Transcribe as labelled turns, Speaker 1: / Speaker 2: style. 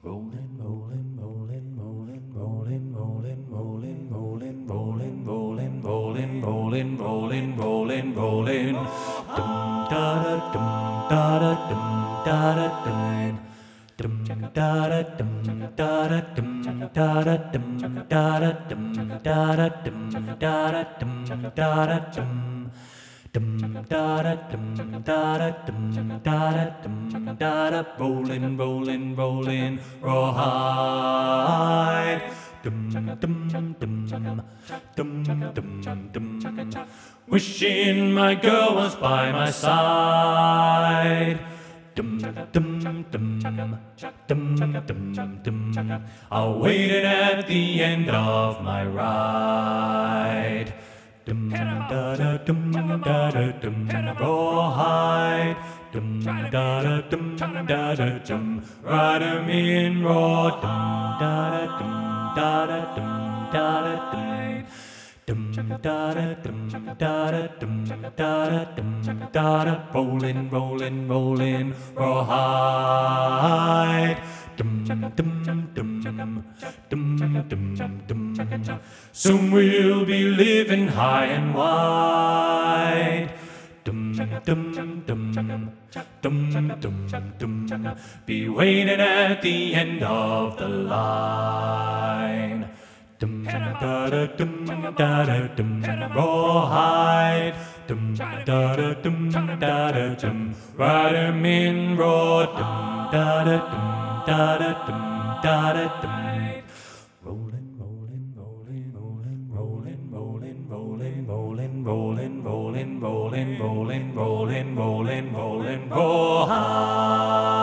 Speaker 1: Rolling, rolling, rolling, rolling, rolling, rolling, rolling, rolling, rolling, rolling, rolling, rolling, rolling, rolling, rolling. Dum da da dum da da dum da da dum. Dum da da dum da da dum da da dum da da dum da da dum da da dum da da dum. Dum da da dum da da dum da da dum da da, rolling, rolling, rolling, rawhide. Dum dum dum dum dum dum. Wishing my girl was by my side. Dum dum dum dum dum dum. I waited at the end of my ride. Dum da da dum da da dum, rawhide. Dum da da dum da da dum, ride 'em in raw. Dum da da dum da da dum da da dum. Dum da da dum da da dum da da dum da da, rolling, rolling, rolling, rawhide. Dum dum dum dum dum dum. Soon we'll be living high and wide. Dum dum dum dum dum dum. Be waiting at the end of the line. Dum da da dum da da dum, rawhide. Dum da da dum da da dum, ride 'em in raw. Dum da da dum da da dum da da dum. Rolling, rolling, rolling, rolling, rolling, rolling, rolling, rolling, rolling, rolling, rolling, rolling, rolling, rolling, rolling, rawhide.